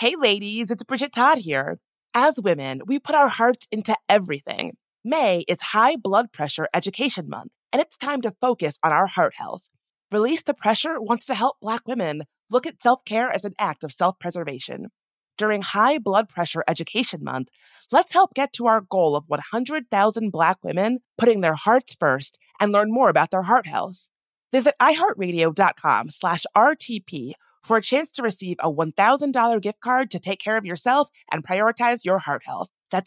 Hey ladies, it's Bridget Todd here. As women, we put our hearts into everything. May is High Blood Pressure Education Month, and it's time to focus on our heart health. Release the Pressure wants to help Black women look at self-care as an act of self-preservation. During High Blood Pressure Education Month, let's help get to our goal of 100,000 Black women putting their hearts first and learn more about their heart health. Visit iHeartRadio.com/RTP for a chance to receive a $1,000 gift card to take care of yourself and prioritize your heart health. That's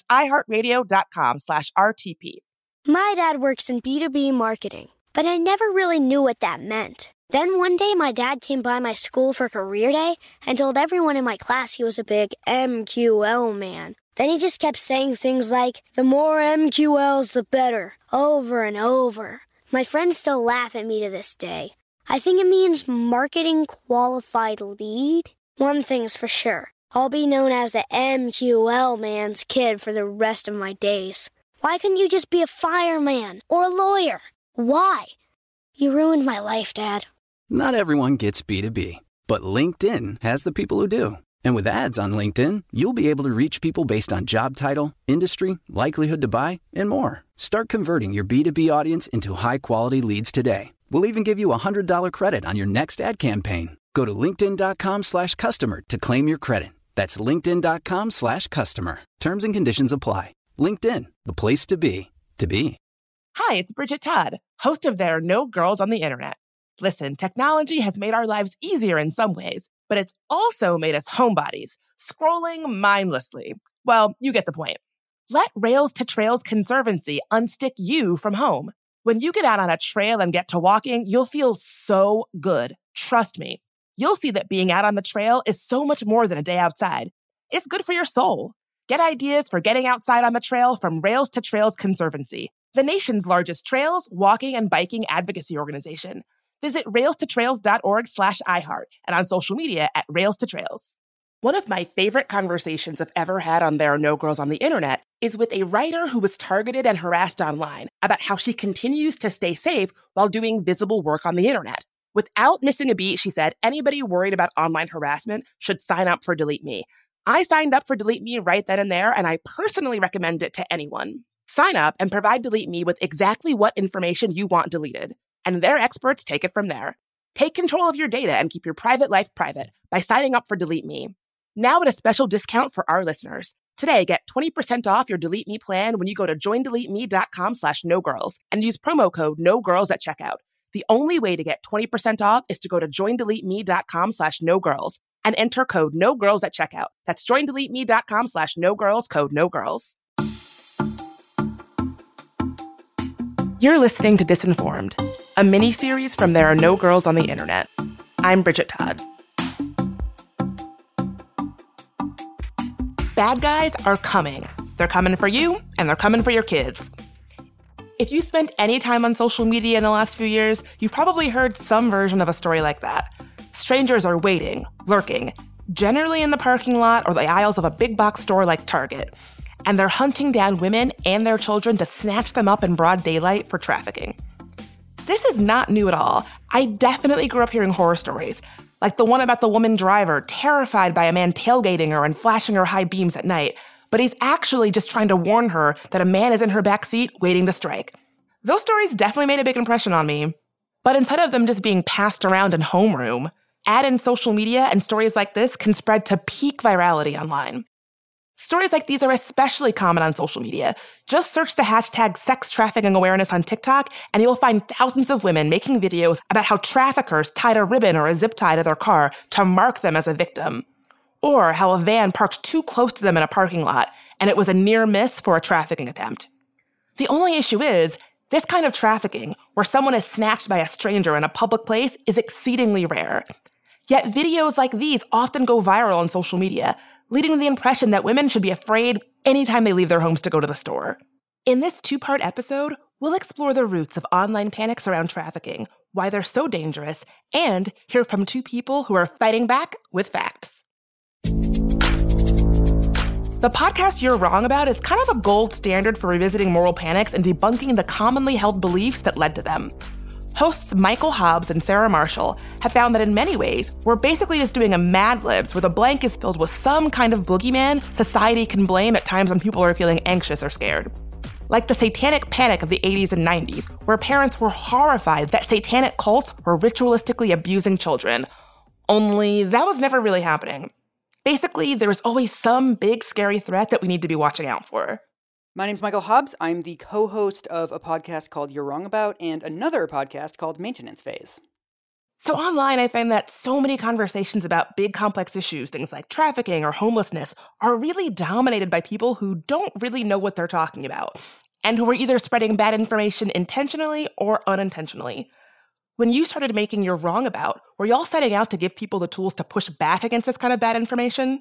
iHeartRadio.com/RTP. My dad works in B2B marketing, but I never really knew what that meant. Then one day my dad came by my school for career day and told everyone in my class he was a big MQL man. Then he just kept saying things like, the more MQLs, the better, over and over. My friends still laugh at me to this day. I think it means marketing qualified lead. One thing's for sure. I'll be known as the MQL man's kid for the rest of my days. Why couldn't you just be a fireman or a lawyer? Why? You ruined my life, Dad. Not everyone gets B2B, but LinkedIn has the people who do. And with ads on LinkedIn, you'll be able to reach people based on job title, industry, likelihood to buy, and more. Start converting your B2B audience into high-quality leads today. We'll even give you a $100 credit on your next ad campaign. Go to linkedin.com/customer to claim your credit. That's linkedin.com/customer. Terms and conditions apply. LinkedIn, the place to be, to be. Hi, it's Bridget Todd, host of There Are No Girls on the Internet. Listen, technology has made our lives easier in some ways, but it's also made us homebodies, scrolling mindlessly. Well, you get the point. Let Rails to Trails Conservancy unstick you from home. When you get out on a trail and get to walking, you'll feel so good. Trust me. You'll see that being out on the trail is so much more than a day outside. It's good for your soul. Get ideas for getting outside on the trail from Rails to Trails Conservancy, the nation's largest trails, walking, and biking advocacy organization. Visit railstotrails.org/iHeart and on social media at Rails to Trails. One of my favorite conversations I've ever had on There Are No Girls on the Internet is with a writer who was targeted and harassed online about how she continues to stay safe while doing visible work on the internet. Without missing a beat, she said, anybody worried about online harassment should sign up for Delete Me. I signed up for Delete Me right then and there, and I personally recommend it to anyone. Sign up and provide Delete Me with exactly what information you want deleted, and their experts take it from there. Take control of your data and keep your private life private by signing up for Delete Me. Now at a special discount for our listeners. Today, get 20% off your Delete Me plan when you go to joindeleteme.com/nogirls and use promo code NOGIRLS at checkout. The only way to get 20% off is to go to joindeleteme.com/nogirls and enter code NOGIRLS at checkout. That's joindeleteme.com/nogirls, code NOGIRLS. You're listening to Disinformed, a mini-series from There Are No Girls on the Internet. I'm Bridget Todd. Bad guys are coming. They're coming for you, and they're coming for your kids. If you spent any time on social media in the last few years, you've probably heard some version of a story like that. Strangers are waiting, lurking, generally in the parking lot or the aisles of a big box store like Target, and they're hunting down women and their children to snatch them up in broad daylight for trafficking. This is not new at all. I definitely grew up hearing horror stories, like the one about the woman driver terrified by a man tailgating her and flashing her high beams at night, but he's actually just trying to warn her that a man is in her backseat waiting to strike. Those stories definitely made a big impression on me. But instead of them just being passed around in homeroom, add in social media and stories like this can spread to peak virality online. Stories like these are especially common on social media. Just search the hashtag sex trafficking awareness on TikTok, and you'll find thousands of women making videos about how traffickers tied a ribbon or a zip tie to their car to mark them as a victim. Or how a van parked too close to them in a parking lot, and it was a near miss for a trafficking attempt. The only issue is, this kind of trafficking, where someone is snatched by a stranger in a public place, is exceedingly rare. Yet videos like these often go viral on social media, leading to the impression that women should be afraid anytime they leave their homes to go to the store. In this two-part episode, we'll explore the roots of online panics around trafficking, why they're so dangerous, and hear from two people who are fighting back with facts. The podcast You're Wrong About is kind of a gold standard for revisiting moral panics and debunking the commonly held beliefs that led to them. Hosts Michael Hobbs and Sarah Marshall have found that in many ways, we're basically just doing a Mad Libs where the blank is filled with some kind of boogeyman society can blame at times when people are feeling anxious or scared. Like the satanic panic of the 80s and 90s, where parents were horrified that satanic cults were ritualistically abusing children. Only that was never really happening. Basically, there was always some big scary threat that we need to be watching out for. My name's Michael Hobbs. I'm the co-host of a podcast called You're Wrong About and another podcast called Maintenance Phase. So online, I find that so many conversations about big complex issues, things like trafficking or homelessness, are really dominated by people who don't really know what they're talking about, and who are either spreading bad information intentionally or unintentionally. When you started making You're Wrong About, were y'all setting out to give people the tools to push back against this kind of bad information?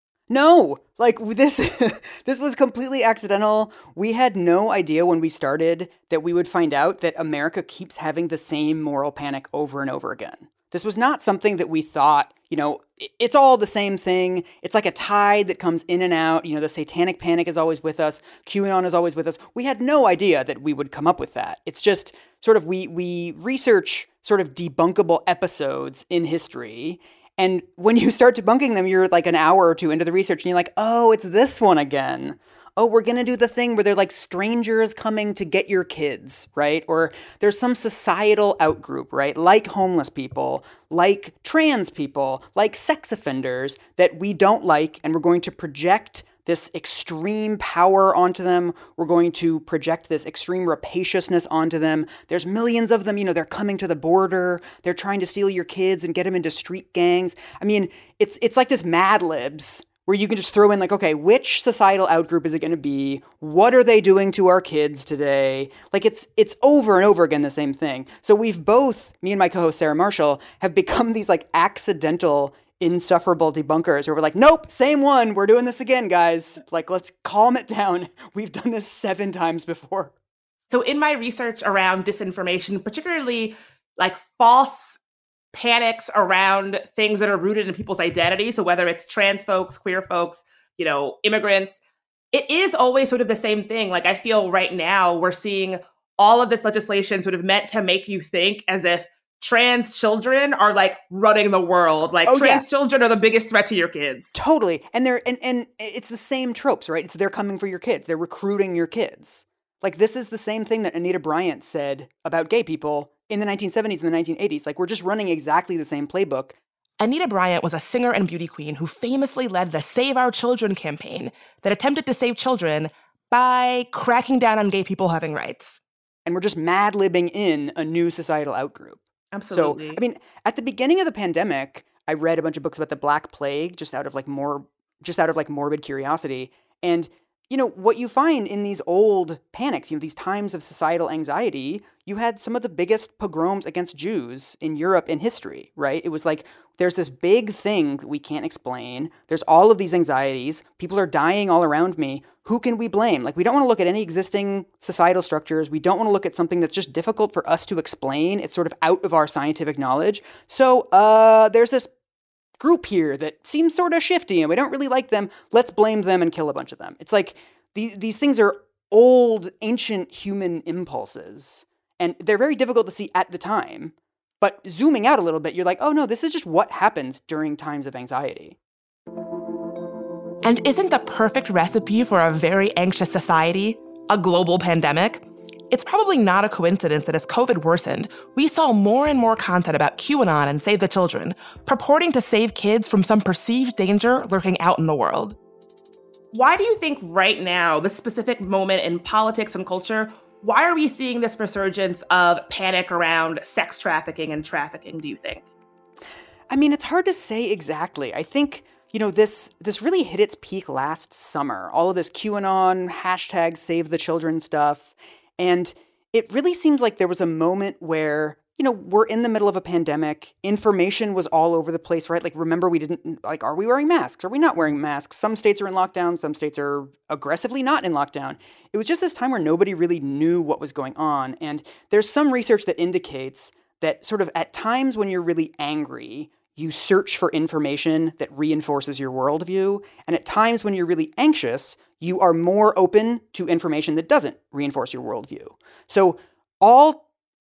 No, this this was completely accidental. We had no idea when we started that we would find out that America keeps having the same moral panic over and over again. This was not something that we thought, it's all the same thing. It's like a tide that comes in and out. The satanic panic is always with us. QAnon is always with us. We had no idea that we would come up with that. It's just sort of we research sort of debunkable episodes in history. And when you start debunking them, you're like an hour or two into the research and you're like, oh, it's this one again. Oh, we're going to do the thing where they're like strangers coming to get your kids, right? Or there's some societal outgroup, right? Like homeless people, like trans people, like sex offenders that we don't like, and we're going to project this extreme power onto them. We're going to project this extreme rapaciousness onto them. There's millions of them, they're coming to the border. They're trying to steal your kids and get them into street gangs. I mean, it's like this Mad Libs where you can just throw in like, okay, which societal outgroup is it going to be? What are they doing to our kids today? Like it's over and over again the same thing. So we've both, me and my co-host Sarah Marshall, have become these like accidental insufferable debunkers where we're like, nope, same one. We're doing this again, guys. Like, let's calm it down. We've done this 7 times before. So in my research around disinformation, particularly like false panics around things that are rooted in people's identity, so whether it's trans folks, queer folks, immigrants, it is always sort of the same thing. Like, I feel right now we're seeing all of this legislation sort of meant to make you think as if trans children are like running the world. Like trans children are the biggest threat to your kids. Totally. And they're and it's the same tropes, right? It's they're coming for your kids. They're recruiting your kids. Like this is the same thing that Anita Bryant said about gay people in the 1970s and the 1980s. Like we're just running exactly the same playbook. Anita Bryant was a singer and beauty queen who famously led the Save Our Children campaign that attempted to save children by cracking down on gay people having rights. And we're just mad-libbing in a new societal outgroup. Absolutely. So, I mean, at the beginning of the pandemic, I read a bunch of books about the Black Plague just out of morbid curiosity. And, what you find in these old panics, these times of societal anxiety, you had some of the biggest pogroms against Jews in Europe in history, right? It was like, there's this big thing that we can't explain. There's all of these anxieties. People are dying all around me. Who can we blame? Like, we don't want to look at any existing societal structures. We don't want to look at something that's just difficult for us to explain. It's sort of out of our scientific knowledge. So there's this group here that seems sort of shifty and we don't really like them. Let's blame them and kill a bunch of them. It's like these things are old, ancient human impulses, and they're very difficult to see at the time. But zooming out a little bit, you're like, oh no, this is just what happens during times of anxiety. And isn't the perfect recipe for a very anxious society a global pandemic? It's probably not a coincidence that as COVID worsened, we saw more and more content about QAnon and Save the Children, purporting to save kids from some perceived danger lurking out in the world. Why do you think right now, this specific moment in politics and culture, why are we seeing this resurgence of panic around sex trafficking and trafficking, do you think? I mean, it's hard to say exactly. I think, this really hit its peak last summer. All of this QAnon, hashtag Save the Children stuff. And it really seems like there was a moment where, we're in the middle of a pandemic. Information was all over the place, right? Like, remember, are we wearing masks? Are we not wearing masks? Some states are in lockdown. Some states are aggressively not in lockdown. It was just this time where nobody really knew what was going on. And there's some research that indicates that sort of at times when you're really angry, you search for information that reinforces your worldview. And at times when you're really anxious, you are more open to information that doesn't reinforce your worldview. So all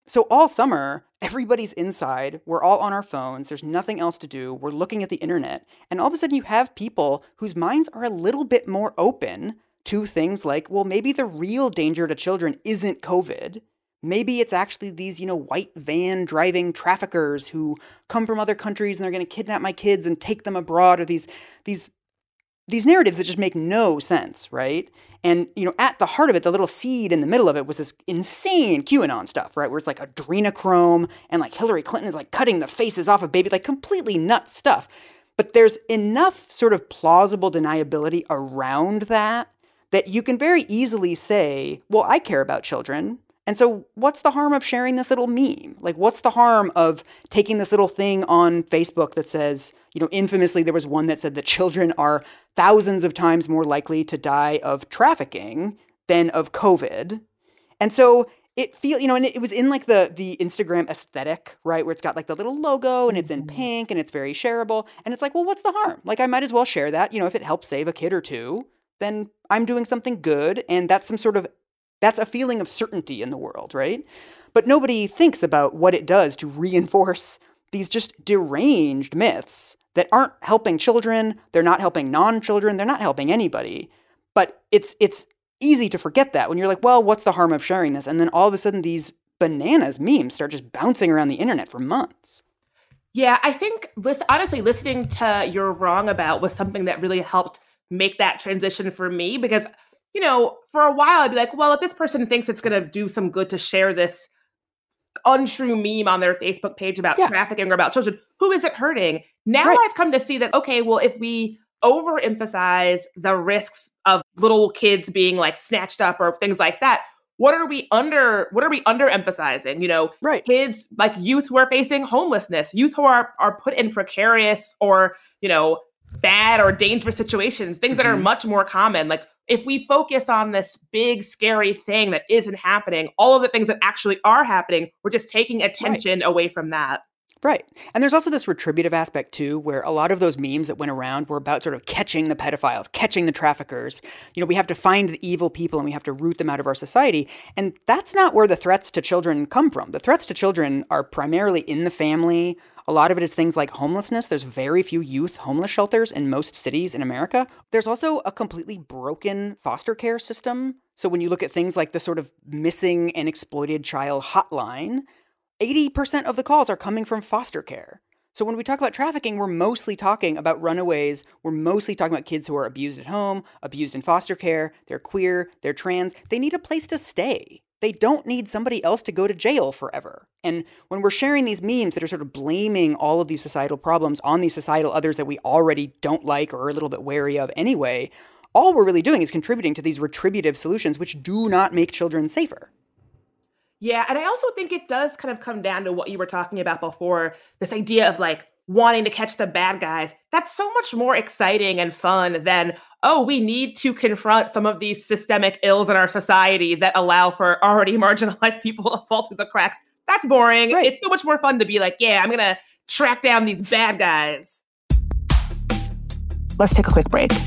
So all summer, everybody's inside. We're all on our phones. There's nothing else to do. We're looking at the internet. And all of a sudden you have people whose minds are a little bit more open to things like, well, maybe the real danger to children isn't COVID. Maybe it's actually these, white van driving traffickers who come from other countries and they're going to kidnap my kids and take them abroad, or these narratives that just make no sense, right? And, at the heart of it, the little seed in the middle of it was this insane QAnon stuff, right? Where it's like adrenochrome and like Hillary Clinton is like cutting the faces off of babies, like completely nuts stuff. But there's enough sort of plausible deniability around that you can very easily say, well, I care about children. And so what's the harm of sharing this little meme? Like, what's the harm of taking this little thing on Facebook that says, infamously there was one that said that children are thousands of times more likely to die of trafficking than of COVID. And so it and it was in like the Instagram aesthetic, right? Where it's got like the little logo and it's in pink and it's very shareable. And it's like, well, what's the harm? Like, I might as well share that. If it helps save a kid or two, then I'm doing something good. And that's that's a feeling of certainty in the world, right? But nobody thinks about what it does to reinforce these just deranged myths that aren't helping children. They're not helping non-children. They're not helping anybody. But it's easy to forget that when you're like, well, what's the harm of sharing this? And then all of a sudden these bananas memes start just bouncing around the internet for months. Yeah, I think honestly, listening to You're Wrong About was something that really helped make that transition for me, because for a while I'd be like, well, if this person thinks it's going to do some good to share this untrue meme on their Facebook page about trafficking or about children, who is it hurting? Now I've come to see that, okay, well, if we overemphasize the risks of little kids being like snatched up or things like that, what are we underemphasizing? Kids, like youth who are facing homelessness, youth who are put in precarious or, bad or dangerous situations, things that are much more common. Like, if we focus on this big, scary thing that isn't happening, all of the things that actually are happening, we're just taking attention away from that. Right. And there's also this retributive aspect, too, where a lot of those memes that went around were about sort of catching the pedophiles, catching the traffickers. We have to find the evil people and we have to root them out of our society. And that's not where the threats to children come from. The threats to children are primarily in the family. A lot of it is things like homelessness. There's very few youth homeless shelters in most cities in America. There's also a completely broken foster care system. So when you look at things like the sort of missing and exploited child hotline, 80% of the calls are coming from foster care. So when we talk about trafficking, we're mostly talking about runaways. We're mostly talking about kids who are abused at home, abused in foster care. They're queer, they're trans. They need a place to stay. They don't need somebody else to go to jail forever. And when we're sharing these memes that are sort of blaming all of these societal problems on these societal others that we already don't like or are a little bit wary of anyway, all we're really doing is contributing to these retributive solutions which do not make children safer. Yeah, and I also think it does kind of come down to what you were talking about before, this idea of like wanting to catch the bad guys. That's so much more exciting and fun than, oh, we need to confront some of these systemic ills in our society that allow for already marginalized people to fall through the cracks. That's boring. Right. It's so much more fun to be like, yeah, I'm going to track down these bad guys. Let's take a quick break.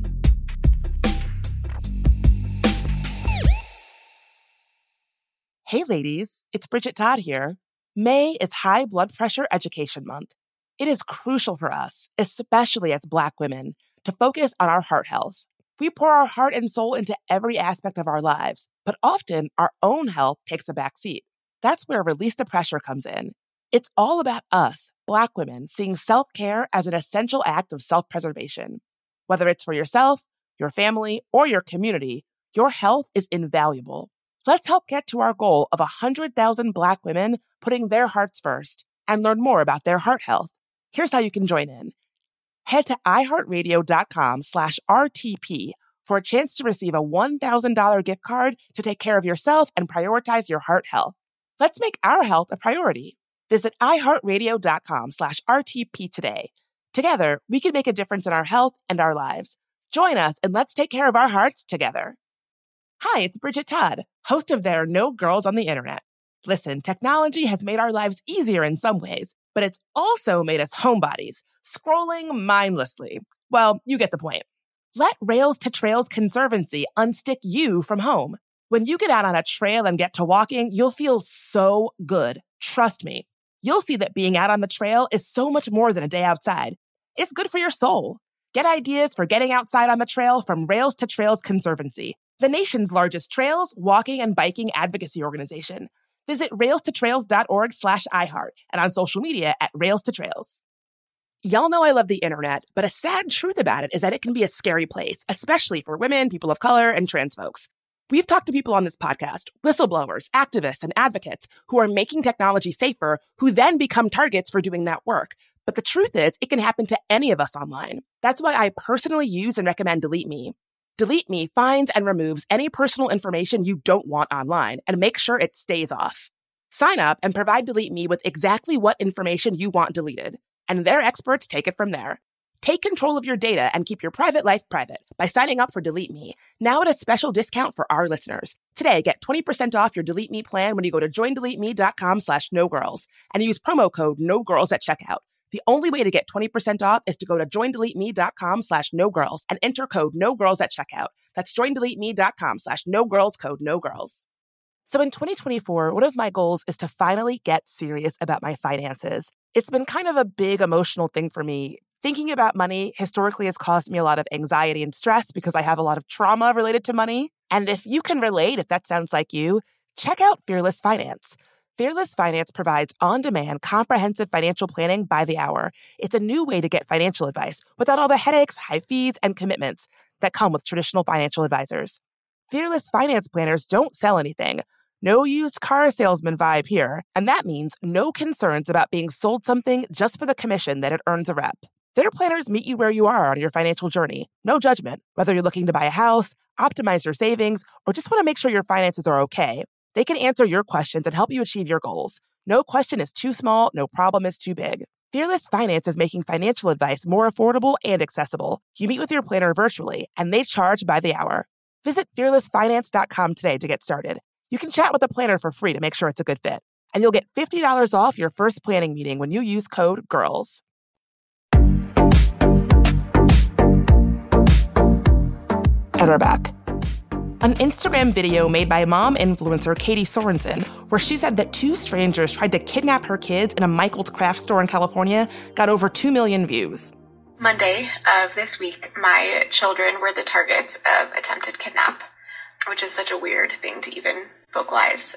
Hey ladies, it's Bridget Todd here. May is High Blood Pressure Education Month. It is crucial for us, especially as Black women, to focus on our heart health. We pour our heart and soul into every aspect of our lives, but often our own health takes a back seat. That's where Release the Pressure comes in. It's all about us, Black women, seeing self-care as an essential act of self-preservation. Whether it's for yourself, your family, or your community, your health is invaluable. Let's help get to our goal of 100,000 Black women putting their hearts first and learn more about their heart health. Here's how you can join in. Head to iHeartRadio.com/RTP for a chance to receive a $1,000 gift card to take care of yourself and prioritize your heart health. Let's make our health a priority. Visit iHeartRadio.com/RTP today. Together, we can make a difference in our health and our lives. Join us and let's take care of our hearts together. Hi, it's Bridget Todd, host of There Are No Girls on the Internet. Listen, technology has made our lives easier in some ways, but it's also made us homebodies, scrolling mindlessly. Well, you get the point. Let Rails to Trails Conservancy unstick you from home. When you get out on a trail and get to walking, you'll feel so good. Trust me. You'll see that being out on the trail is so much more than a day outside. It's good for your soul. Get ideas for getting outside on the trail from Rails to Trails Conservancy, the nation's largest trails, walking, and biking advocacy organization. Visit railstotrails.org/iHeart and on social media at Rails to Trails. Y'all know I love the internet, but a sad truth about it is that it can be a scary place, especially for women, people of color, and trans folks. We've talked to people on this podcast, whistleblowers, activists, and advocates who are making technology safer, who then become targets for doing that work. But the truth is, it can happen to any of us online. That's why I personally use and recommend Delete Me. Delete Me finds and removes any personal information you don't want online and makes sure it stays off. Sign up and provide Delete Me with exactly what information you want deleted, and their experts take it from there. Take control of your data and keep your private life private by signing up for Delete Me, now at a special discount for our listeners. Today, get 20% off your Delete Me plan when you go to joindeleteme.com/nogirls and use promo code NOGIRLS at checkout. The only way to get 20% off is to go to joindeleteme.com/nogirls and enter code NOGIRLS at checkout. That's joindeleteme.com/nogirls, code NOGIRLS. So in 2024, one of my goals is to finally get serious about my finances. It's been kind of a big emotional thing for me. Thinking about money historically has caused me a lot of anxiety and stress because I have a lot of trauma related to money. And if you can relate, if that sounds like you, check out Fearless Finance. Fearless Finance provides on-demand, comprehensive financial planning by the hour. It's a new way to get financial advice without all the headaches, high fees, and commitments that come with traditional financial advisors. Fearless Finance planners don't sell anything. No used car salesman vibe here. And that means no concerns about being sold something just for the commission that it earns a rep. Their planners meet you where you are on your financial journey. No judgment. Whether you're looking to buy a house, optimize your savings, or just want to make sure your finances are okay, they can answer your questions and help you achieve your goals. No question is too small, no problem is too big. Fearless Finance is making financial advice more affordable and accessible. You meet with your planner virtually, and they charge by the hour. Visit fearlessfinance.com today to get started. You can chat with a planner for free to make sure it's a good fit. And you'll get $50 off your first planning meeting when you use code GIRLS. And we're back. An Instagram video made by mom influencer Katie Sorensen, where she said that two strangers tried to kidnap her kids in a Michael's craft store in California, got over 2 million views. Monday of this week, my children were the targets of attempted kidnap, which is such a weird thing to even vocalize,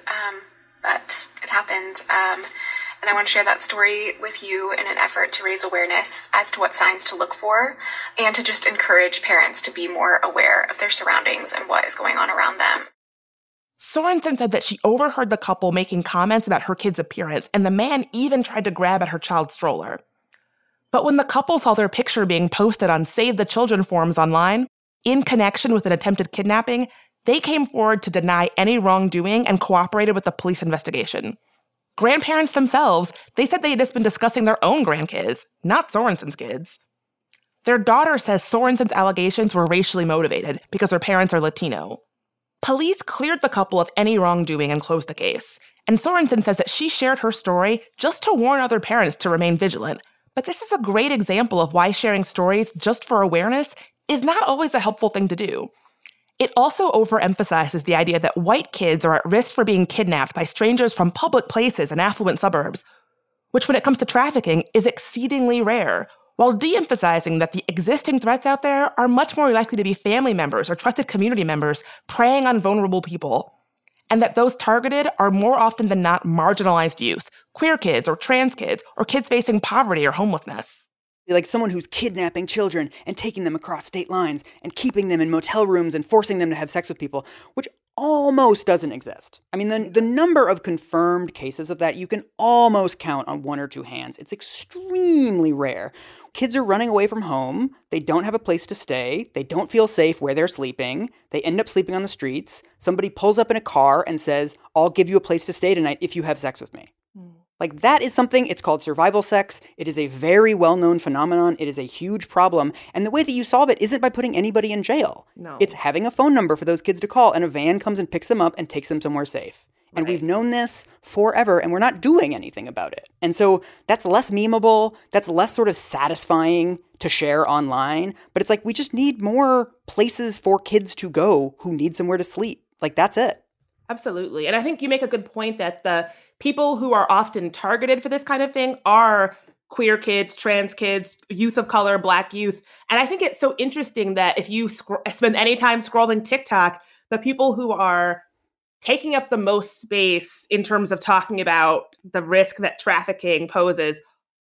but it happened. And I want to share that story with you in an effort to raise awareness as to what signs to look for and to just encourage parents to be more aware of their surroundings and what is going on around them. Sorensen said that she overheard the couple making comments about her kid's appearance, and the man even tried to grab at her child's stroller. But when the couple saw their picture being posted on Save the Children forums online, in connection with an attempted kidnapping, they came forward to deny any wrongdoing and cooperated with the police investigation. Grandparents themselves, they said they had just been discussing their own grandkids, not Sorensen's kids. Their daughter says Sorensen's allegations were racially motivated because her parents are Latino. Police cleared the couple of any wrongdoing and closed the case. And Sorensen says that she shared her story just to warn other parents to remain vigilant. But this is a great example of why sharing stories just for awareness is not always a helpful thing to do. It also overemphasizes the idea that white kids are at risk for being kidnapped by strangers from public places in affluent suburbs, which when it comes to trafficking is exceedingly rare, while de-emphasizing that the existing threats out there are much more likely to be family members or trusted community members preying on vulnerable people, and that those targeted are more often than not marginalized youth, queer kids or trans kids, or kids facing poverty or homelessness. Like someone who's kidnapping children and taking them across state lines and keeping them in motel rooms and forcing them to have sex with people, which almost doesn't exist. I mean, the number of confirmed cases of that, you can almost count on one or two hands. It's extremely rare. Kids are running away from home. They don't have a place to stay. They don't feel safe where they're sleeping. They end up sleeping on the streets. Somebody pulls up in a car and says, "I'll give you a place to stay tonight if you have sex with me." Like, that is something, it's called survival sex. It is a very well-known phenomenon. It is a huge problem. And the way that you solve it isn't by putting anybody in jail. No. It's having a phone number for those kids to call, and a van comes and picks them up and takes them somewhere safe. And we've known this forever, and we're not doing anything about it. And so that's less memeable. That's less sort of satisfying to share online. But it's like, we just need more places for kids to go who need somewhere to sleep. Like, that's it. Absolutely. And I think you make a good point that the people who are often targeted for this kind of thing are queer kids, trans kids, youth of color, Black youth. And I think it's so interesting that if you spend any time scrolling TikTok, the people who are taking up the most space in terms of talking about the risk that trafficking poses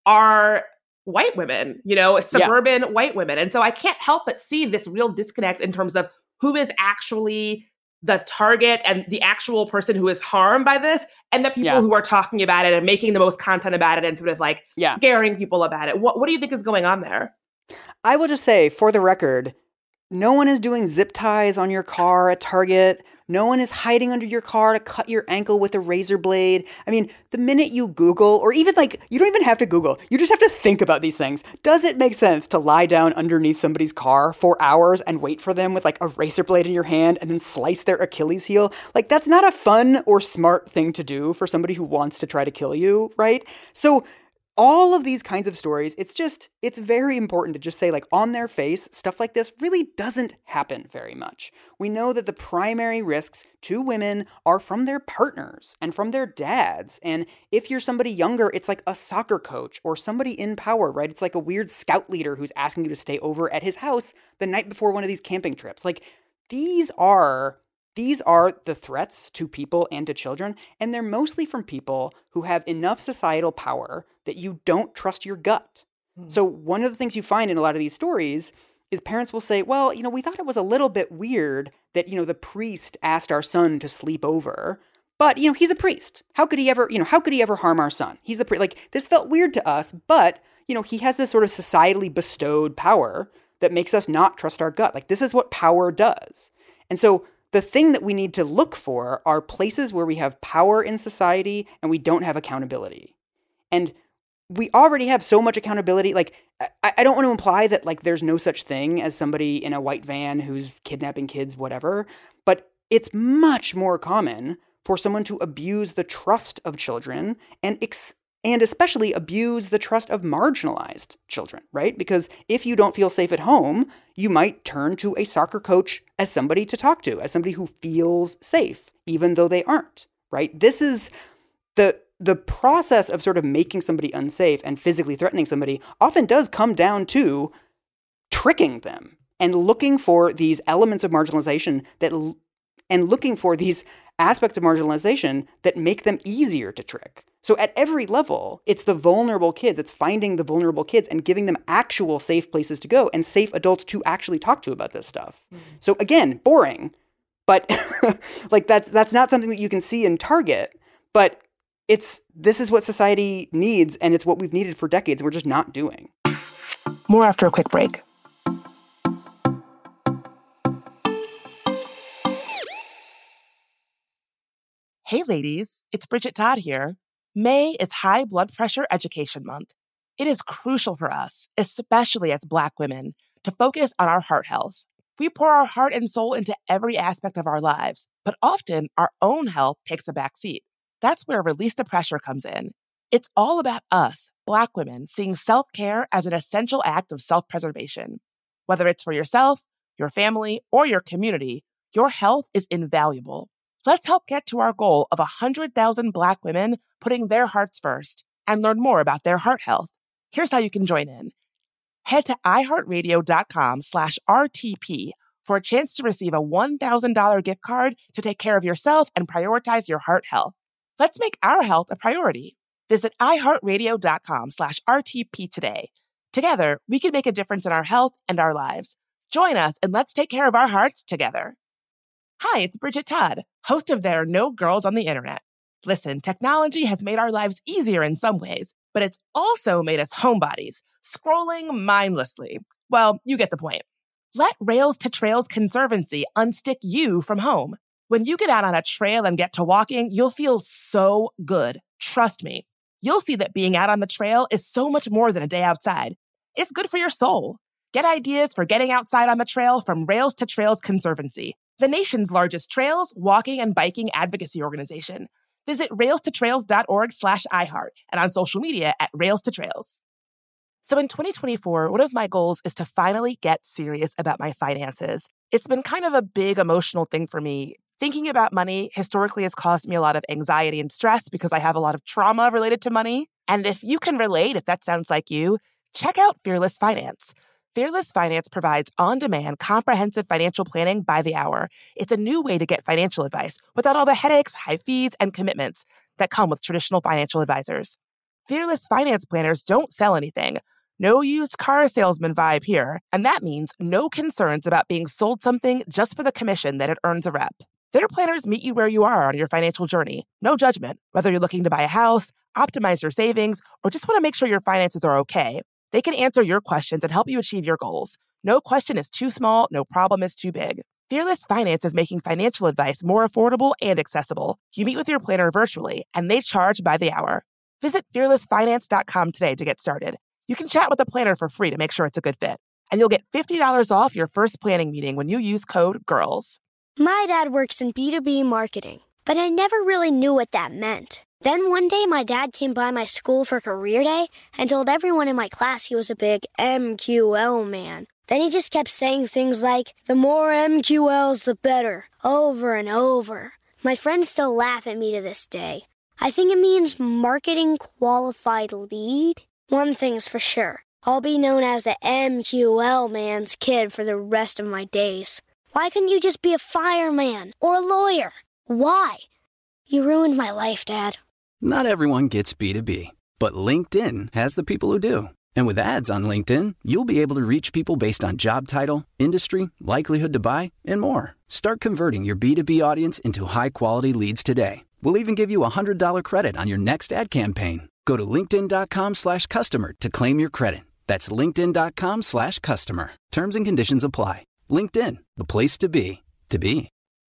are white women, suburban white women. And so I can't help but see this real disconnect in terms of who is actually the target and the actual person who is harmed by this, and the people who are talking about it and making the most content about it and sort of like scaring people about it. What do you think is going on there? I will just say, for the record, no one is doing zip ties on your car at Target. No one is hiding under your car to cut your ankle with a razor blade. I mean, the minute you Google, or even you don't even have to Google, you just have to think about these things. Does it make sense to lie down underneath somebody's car for hours and wait for them with a razor blade in your hand and then slice their Achilles heel? That's not a fun or smart thing to do for somebody who wants to try to kill you, right? So all of these kinds of stories, it's very important to just say, on their face, stuff like this really doesn't happen very much. We know that the primary risks to women are from their partners and from their dads. And if you're somebody younger, it's like a soccer coach or somebody in power, right? It's like a weird scout leader who's asking you to stay over at his house the night before one of these camping trips. These are the threats to people and to children, and they're mostly from people who have enough societal power that you don't trust your gut. So one of the things you find in a lot of these stories is parents will say, well, we thought it was a little bit weird that, the priest asked our son to sleep over, but, he's a priest. How could he ever harm our son? He's a priest. This felt weird to us, but, he has this sort of societally bestowed power that makes us not trust our gut. This is what power does. And so the thing that we need to look for are places where we have power in society and we don't have accountability. And we already have so much accountability. I don't want to imply that there's no such thing as somebody in a white van who's kidnapping kids, whatever, but it's much more common for someone to abuse the trust of children and especially abuse the trust of marginalized children, right? Because if you don't feel safe at home, you might turn to a soccer coach as somebody to talk to, as somebody who feels safe, even though they aren't, right? This is the process of sort of making somebody unsafe and physically threatening somebody often does come down to tricking them and looking for these elements of marginalization and looking for these aspects of marginalization that make them easier to trick. So at every level, it's the vulnerable kids. It's finding the vulnerable kids and giving them actual safe places to go and safe adults to actually talk to about this stuff. So again, boring, but that's not something that you can see in Target, but this is what society needs, and it's what we've needed for decades, and we're just not doing. More after a quick break. Hey ladies, it's Bridget Todd here. May is High Blood Pressure Education Month. It is crucial for us, especially as Black women, to focus on our heart health. We pour our heart and soul into every aspect of our lives, but often our own health takes a back seat. That's where Release the Pressure comes in. It's all about us, Black women, seeing self-care as an essential act of self-preservation. Whether it's for yourself, your family, or your community, your health is invaluable. Let's help get to our goal of 100,000 Black women putting their hearts first and learn more about their heart health. Here's how you can join in. Head to iHeartRadio.com/RTP for a chance to receive a $1,000 gift card to take care of yourself and prioritize your heart health. Let's make our health a priority. Visit iHeartRadio.com/RTP today. Together, we can make a difference in our health and our lives. Join us and let's take care of our hearts together. Hi, it's Bridget Todd, host of There Are No Girls on the Internet. Listen, technology has made our lives easier in some ways, but it's also made us homebodies, scrolling mindlessly. Well, you get the point. Let Rails to Trails Conservancy unstick you from home. When you get out on a trail and get to walking, you'll feel so good. Trust me. You'll see that being out on the trail is so much more than a day outside. It's good for your soul. Get ideas for getting outside on the trail from Rails to Trails Conservancy, the nation's largest trails, walking, and biking advocacy organization. Visit railstotrails.org/iHeart and on social media at Rails to Trails. So in 2024, one of my goals is to finally get serious about my finances. It's been kind of a big emotional thing for me Thinking about money historically has caused me a lot of anxiety and stress because I have a lot of trauma related to money. And if you can relate, if that sounds like you, check out Fearless Finance. Fearless Finance provides on-demand, comprehensive financial planning by the hour. It's a new way to get financial advice without all the headaches, high fees, and commitments that come with traditional financial advisors. Fearless Finance planners don't sell anything. No used car salesman vibe here. And that means no concerns about being sold something just for the commission that it earns a rep. Their planners meet you where you are on your financial journey. No judgment. Whether you're looking to buy a house, optimize your savings, or just want to make sure your finances are okay, they can answer your questions and help you achieve your goals. No question is too small, no problem is too big. Fearless Finance is making financial advice more affordable and accessible. You meet with your planner virtually, and they charge by the hour. Visit fearlessfinance.com today to get started. You can chat with a planner for free to make sure it's a good fit. And you'll get $50 off your first planning meeting when you use code GIRLS. My dad works in B2B marketing, but I never really knew what that meant. Then one day my dad came by my school for career day and told everyone in my class he was a big MQL man. Then he just kept saying things like, the more MQLs, the better, over and over. My friends still laugh at me to this day. I think it means marketing qualified lead. One thing's for sure, I'll be known as the MQL man's kid for the rest of my days. Why couldn't you just be a fireman or a lawyer? Why? You ruined my life, Dad. Not everyone gets B2B, but LinkedIn has the people who do. And with ads on LinkedIn, you'll be able to reach people based on job title, industry, likelihood to buy, and more. Start converting your B2B audience into high-quality leads today. We'll even give you a $100 credit on your next ad campaign. Go to linkedin.com/customer to claim your credit. That's linkedin.com/customer. Terms and conditions apply. LinkedIn, the place to be, to be.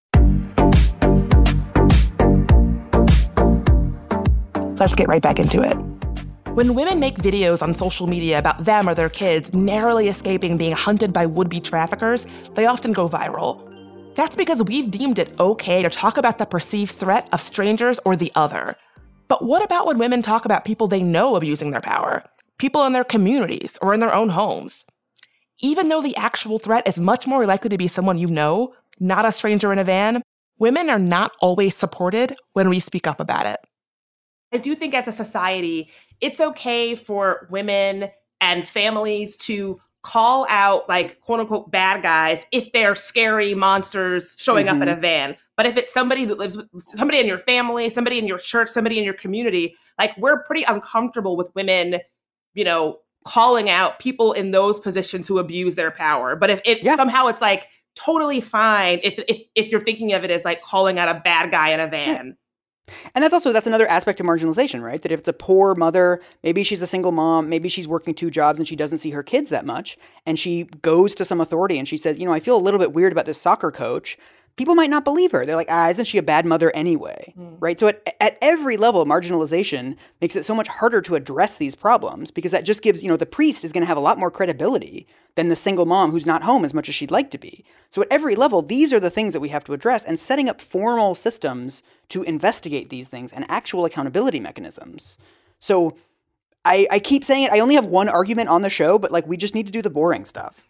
Let's get right back into it. When women make videos on social media about them or their kids narrowly escaping being hunted by would-be traffickers, they often go viral. That's because we've deemed it okay to talk about the perceived threat of strangers or the other. But what about when women talk about people they know abusing their power? People in their communities or in their own homes? Even though the actual threat is much more likely to be someone you know, not a stranger in a van, women are not always supported when we speak up about it. I do think as a society, it's okay for women and families to call out, like, quote unquote, bad guys if they're scary monsters showing up in a van. But if it's somebody that lives with somebody in your family, somebody in your church, somebody in your community, like, we're pretty uncomfortable with women, calling out people in those positions who abuse their power. But if somehow it's like totally fine if you're thinking of it as like calling out a bad guy in a van. Yeah. And that's another aspect of marginalization, right? That if it's a poor mother, maybe she's a single mom, maybe she's working 2 jobs and she doesn't see her kids that much, and she goes to some authority and she says, I feel a little bit weird about this soccer coach. People might not believe her. They're like, isn't she a bad mother anyway? Right? So at every level, marginalization makes it so much harder to address these problems because that just gives, the priest is going to have a lot more credibility than the single mom who's not home as much as she'd like to be. So at every level, these are the things that we have to address, and setting up formal systems to investigate these things and actual accountability mechanisms. So I keep saying it. I only have one argument on the show, but we just need to do the boring stuff.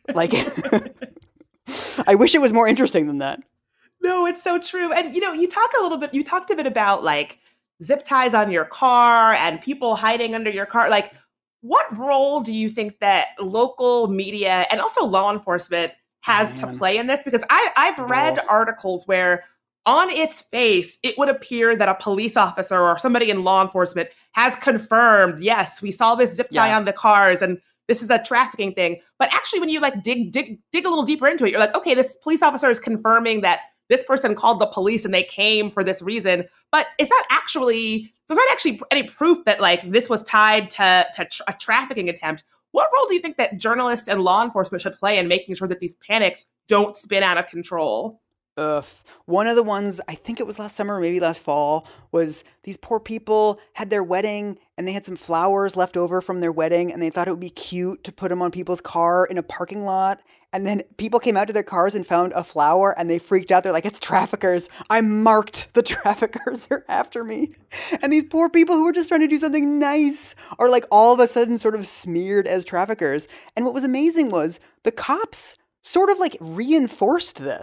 I wish it was more interesting than that. No, it's so true. And, you talked a bit about zip ties on your car and people hiding under your car. What role do you think that local media and also law enforcement has to play in this? Because I've read articles where on its face, it would appear that a police officer or somebody in law enforcement has confirmed, yes, we saw this zip tie on the cars and this is a trafficking thing. But actually, when you dig a little deeper into it, you're like, okay, this police officer is confirming that this person called the police and they came for this reason. But there's not actually any proof that this was tied to a trafficking attempt. What role do you think that journalists and law enforcement should play in making sure that these panics don't spin out of control? One of the ones, I think it was last summer, maybe last fall, was these poor people had their wedding and they had some flowers left over from their wedding and they thought it would be cute to put them on people's car in a parking lot. And then people came out to their cars and found a flower and they freaked out. They're like, it's traffickers. I'm marked. The traffickers are after me. And these poor people who were just trying to do something nice are all of a sudden sort of smeared as traffickers. And what was amazing was the cops sort of reinforced this.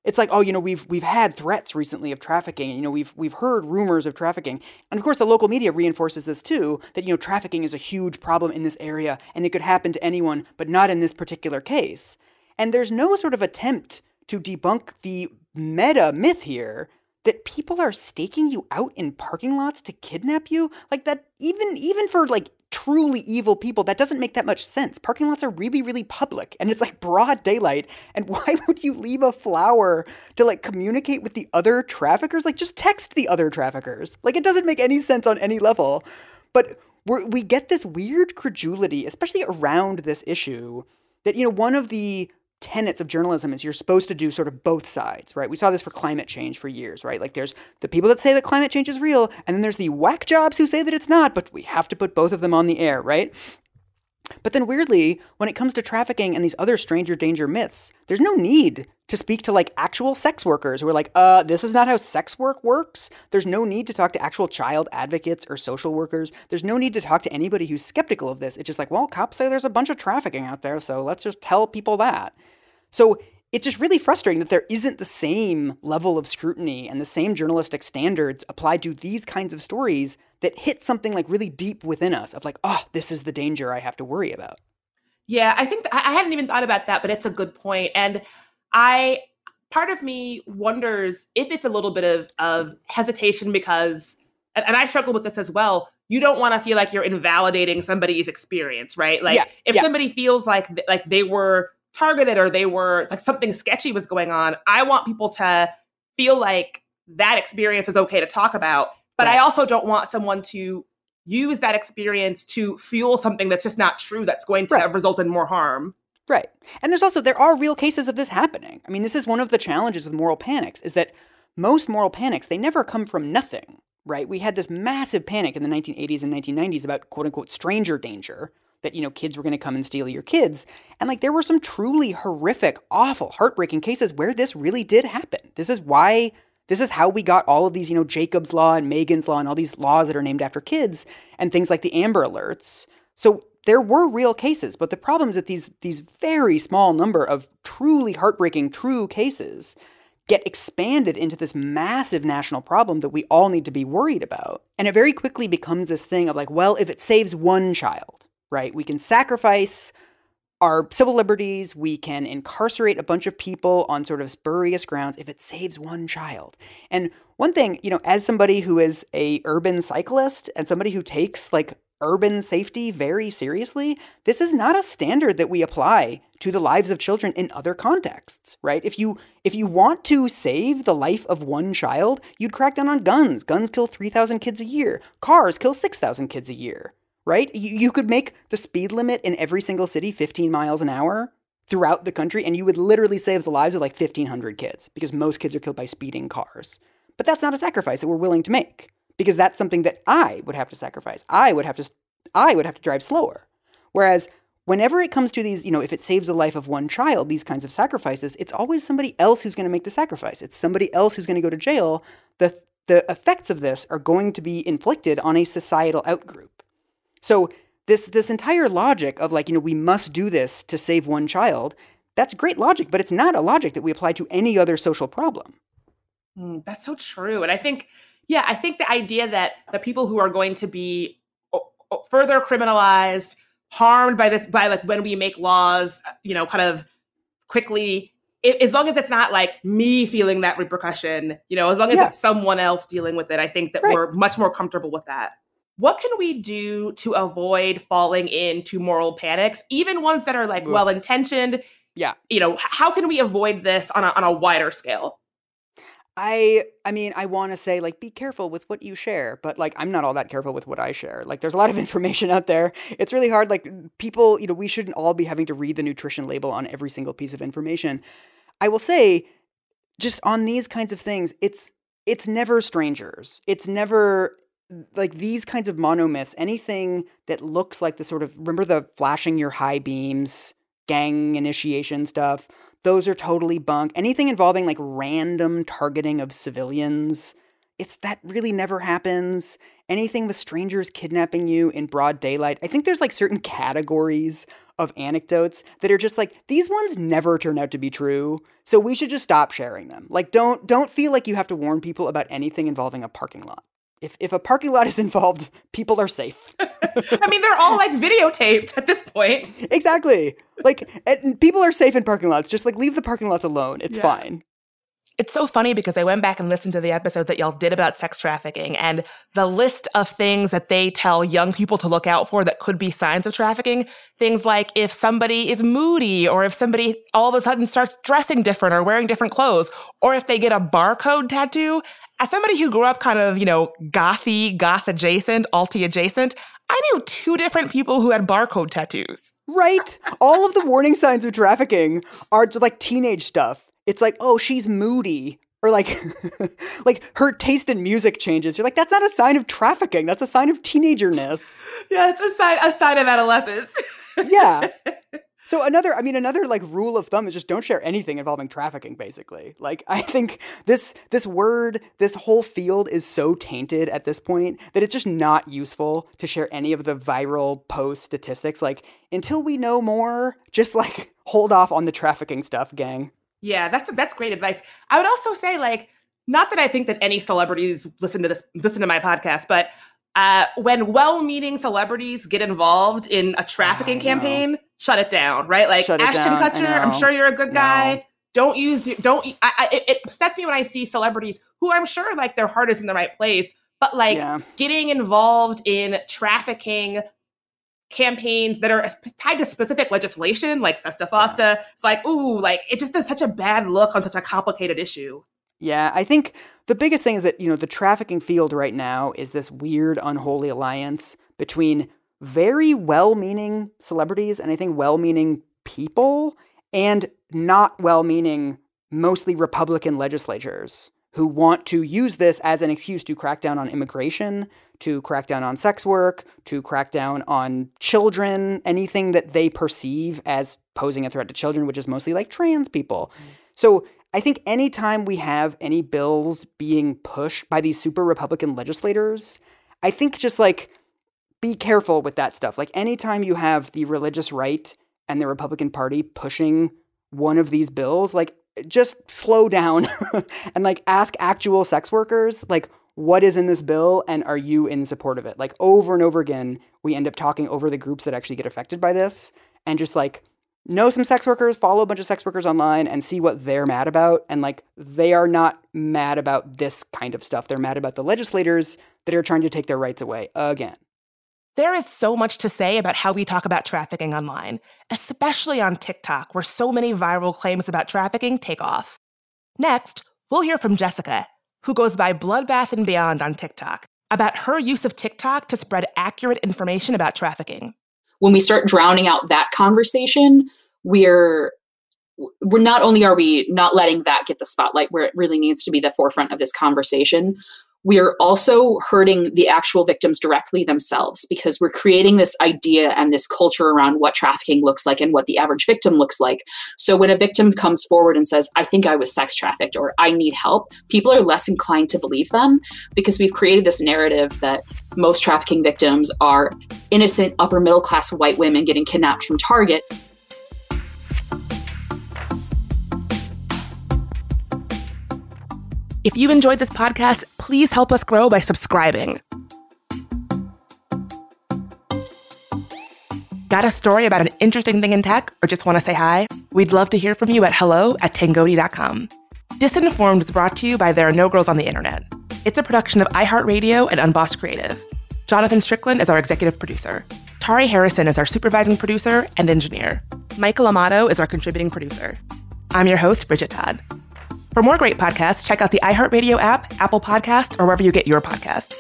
It's like, oh, we've had threats recently of trafficking. We've heard rumors of trafficking. And of course, the local media reinforces this too, that, trafficking is a huge problem in this area and it could happen to anyone, but not in this particular case. And there's no sort of attempt to debunk the meta myth here that people are staking you out in parking lots to kidnap you. Like that, even for like truly evil people, that doesn't make that much sense. Parking lots are really, really public and it's like broad daylight. And why would you leave a flower to like communicate with the other traffickers? Like just text the other traffickers. Like it doesn't make any sense on any level. But we get this weird credulity, especially around this issue, that, one of the tenets of journalism is you're supposed to do sort of both sides, right? We saw this for climate change for years, right? Like there's the people that say that climate change is real, and then there's the whack jobs who say that it's not, but we have to put both of them on the air, right? But then weirdly, when it comes to trafficking and these other stranger danger myths, there's no need to speak to like actual sex workers who are like, this is not how sex work works. There's no need to talk to actual child advocates or social workers. There's no need to talk to anybody who's skeptical of this. It's just like, well, cops say there's a bunch of trafficking out there, so let's just tell people that. So it's just really frustrating that there isn't the same level of scrutiny and the same journalistic standards applied to these kinds of stories that hit something like really deep within us of like, oh, this is the danger I have to worry about. Yeah, I think I hadn't even thought about that, but it's a good point. And part of me wonders if it's a little bit of hesitation because, and I struggle with this as well, you don't want to feel like you're invalidating somebody's experience, right? Like if somebody feels like they were targeted or they were like something sketchy was going on, I want people to feel like that experience is okay to talk about. But I also don't want someone to use that experience to fuel something that's just not true, that's going to result in more harm. Right. And there are real cases of this happening. I mean, this is one of the challenges with moral panics is that most moral panics, they never come from nothing, right? We had this massive panic in the 1980s and 1990s about quote unquote stranger danger, that, kids were going to come and steal your kids. And like there were some truly horrific, awful, heartbreaking cases where this really did happen. This is how we got all of these, Jacob's Law and Megan's Law and all these laws that are named after kids and things like the Amber Alerts. So there were real cases, but the problem is that these very small number of truly heartbreaking, true cases get expanded into this massive national problem that we all need to be worried about. And it very quickly becomes this thing of like, well, if it saves one child, right, we can sacrifice our civil liberties, we can incarcerate a bunch of people on sort of spurious grounds if it saves one child. And one thing, as somebody who is a urban cyclist and somebody who takes like urban safety very seriously, this is not a standard that we apply to the lives of children in other contexts, right? If you want to save the life of one child, you'd crack down on guns. Guns kill 3,000 kids a year. Cars kill 6,000 kids a year. Right? You could make the speed limit in every single city 15 miles an hour throughout the country, and you would literally save the lives of like 1,500 kids because most kids are killed by speeding cars. But that's not a sacrifice that we're willing to make because that's something that I would have to sacrifice. I would have to drive slower. Whereas whenever it comes to these, if it saves the life of one child, these kinds of sacrifices, it's always somebody else who's going to make the sacrifice. It's somebody else who's going to go to jail. The effects of this are going to be inflicted on a societal outgroup. So this entire logic of like, we must do this to save one child, that's great logic, but it's not a logic that we apply to any other social problem. That's so true. And I think the idea that the people who are going to be further criminalized, harmed by this, by like when we make laws, kind of quickly, as long as it's not like me feeling that repercussion, as long as it's someone else dealing with it, I think that we're much more comfortable with that. What can we do to avoid falling into moral panics, even ones that are like well-intentioned? Yeah. How can we avoid this on a wider scale? I mean, I want to say like, be careful with what you share, but like, I'm not all that careful with what I share. Like there's a lot of information out there. It's really hard. Like people, we shouldn't all be having to read the nutrition label on every single piece of information. I will say just on these kinds of things, it's never strangers. It's never like these kinds of monomyths, anything that looks like the sort of, remember the flashing your high beams, gang initiation stuff? Those are totally bunk. Anything involving like random targeting of civilians, that really never happens. Anything with strangers kidnapping you in broad daylight. I think there's like certain categories of anecdotes that are just like, these ones never turn out to be true, so we should just stop sharing them. Like, don't feel like you have to warn people about anything involving a parking lot. If a parking lot is involved, people are safe. I mean, they're all like videotaped at this point. Exactly. Like, people are safe in parking lots. Just like leave the parking lots alone. It's fine. It's so funny because I went back and listened to the episode that y'all did about sex trafficking, and the list of things that they tell young people to look out for that could be signs of trafficking, things like if somebody is moody, or if somebody all of a sudden starts dressing different or wearing different clothes, or if they get a barcode tattoo. As somebody who grew up kind of, goth adjacent, alty adjacent, I knew 2 different people who had barcode tattoos. Right? All of the warning signs of trafficking are just like teenage stuff. It's like, oh, she's moody. Or like, like her taste in music changes. You're like, that's not a sign of trafficking. That's a sign of teenagerness. Yeah, it's a sign of adolescence. Yeah. So another like rule of thumb is just don't share anything involving trafficking, basically. Like, I think this whole field is so tainted at this point that it's just not useful to share any of the viral post statistics. Like, until we know more, just like hold off on the trafficking stuff, gang. Yeah, that's great advice. I would also say, like, not that I think that any celebrities listen to my podcast, but when well-meaning celebrities get involved in a trafficking campaign, shut it down, right? Like Ashton Kutcher, I'm sure you're a good guy. It upsets me when I see celebrities who I'm sure like their heart is in the right place, but like getting involved in trafficking campaigns that are tied to specific legislation, like Sesta Fosta. It's like, ooh, like it just does such a bad look on such a complicated issue. Yeah, I think the biggest thing is that, the trafficking field right now is this weird, unholy alliance between very well-meaning celebrities and I think well-meaning people and not well-meaning, mostly Republican legislatures who want to use this as an excuse to crack down on immigration, to crack down on sex work, to crack down on children, anything that they perceive as posing a threat to children, which is mostly like trans people. So I think anytime we have any bills being pushed by these super Republican legislators, I think just like be careful with that stuff. Like anytime you have the religious right and the Republican Party pushing one of these bills, like just slow down and like ask actual sex workers, like, what is in this bill and are you in support of it? Like over and over again, we end up talking over the groups that actually get affected by this and just like know some sex workers, follow a bunch of sex workers online and see what they're mad about. And like, they are not mad about this kind of stuff. They're mad about the legislators that are trying to take their rights away again. There is so much to say about how we talk about trafficking online, especially on TikTok, where so many viral claims about trafficking take off. Next, we'll hear from Jessica, who goes by Bloodbath and Beyond on TikTok, about her use of TikTok to spread accurate information about trafficking. When we start drowning out that conversation, we're not only are we not letting that get the spotlight where it really needs to be the forefront of this conversation, we are also hurting the actual victims directly themselves because we're creating this idea and this culture around what trafficking looks like and what the average victim looks like. So when a victim comes forward and says, I think I was sex trafficked or I need help, people are less inclined to believe them because we've created this narrative that most trafficking victims are innocent upper middle class white women getting kidnapped from Target. If you enjoyed this podcast, please help us grow by subscribing. Got a story about an interesting thing in tech or just want to say hi? We'd love to hear from you at hello@tangoti.com. Disinformed is brought to you by There Are No Girls on the Internet. It's a production of iHeartRadio and Unbossed Creative. Jonathan Strickland is our executive producer. Tari Harrison is our supervising producer and engineer. Michael Amato is our contributing producer. I'm your host, Bridget Todd. For more great podcasts, check out the iHeartRadio app, Apple Podcasts, or wherever you get your podcasts.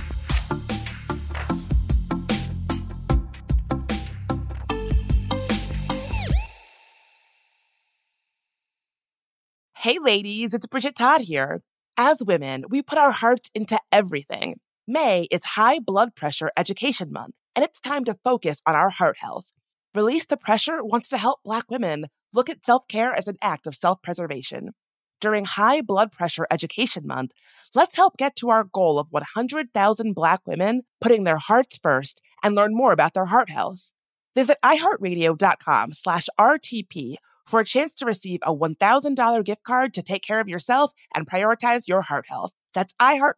Hey ladies, it's Bridget Todd here. As women, we put our hearts into everything. May is High Blood Pressure Education Month, and it's time to focus on our heart health. Release the Pressure wants to help Black women look at self-care as an act of self-preservation. During High Blood Pressure Education Month, let's help get to our goal of 100,000 Black women putting their hearts first and learn more about their heart health. Visit iHeartRadio.com/RTP for a chance to receive a $1,000 gift card to take care of yourself and prioritize your heart health. That's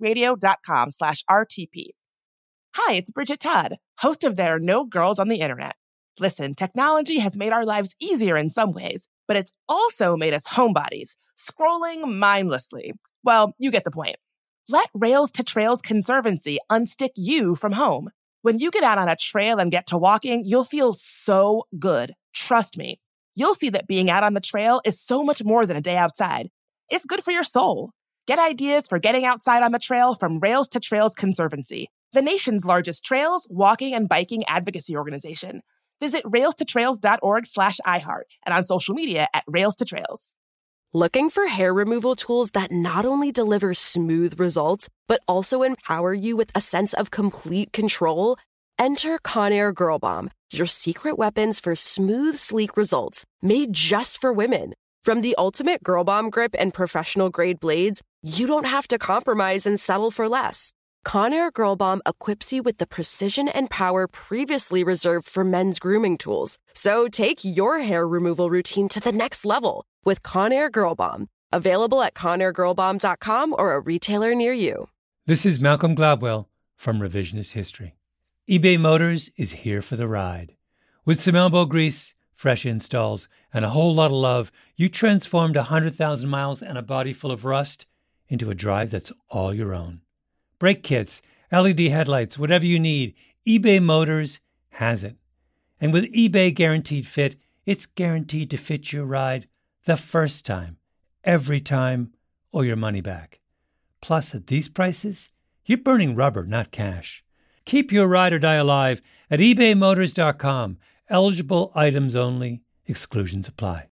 iHeartRadio.com/RTP. Hi, it's Bridget Todd, host of There Are No Girls on the Internet. Listen, technology has made our lives easier in some ways, but it's also made us homebodies, scrolling mindlessly. Well, you get the point. Let Rails to Trails Conservancy unstick you from home. When you get out on a trail and get to walking, you'll feel so good. Trust me. You'll see that being out on the trail is so much more than a day outside. It's good for your soul. Get ideas for getting outside on the trail from Rails to Trails Conservancy, the nation's largest trails, walking, and biking advocacy organization. Visit railstotrails.org/iHeart and on social media at Rails to Trails. Looking for hair removal tools that not only deliver smooth results, but also empower you with a sense of complete control? Enter Conair Girl Bomb, your secret weapons for smooth, sleek results, made just for women. From the ultimate Girl Bomb grip and professional-grade blades, you don't have to compromise and settle for less. Conair Girl Bomb equips you with the precision and power previously reserved for men's grooming tools. So take your hair removal routine to the next level with Conair Girl Bomb. Available at ConairGirlBomb.com or a retailer near you. This is Malcolm Gladwell from Revisionist History. eBay Motors is here for the ride. With some elbow grease, fresh installs, and a whole lot of love, you transformed 100,000 miles and a body full of rust into a drive that's all your own. Brake kits, LED headlights, whatever you need, eBay Motors has it. And with eBay Guaranteed Fit, it's guaranteed to fit your ride the first time, every time, or your money back. Plus, at these prices, you're burning rubber, not cash. Keep your ride or die alive at ebaymotors.com. Eligible items only. Exclusions apply.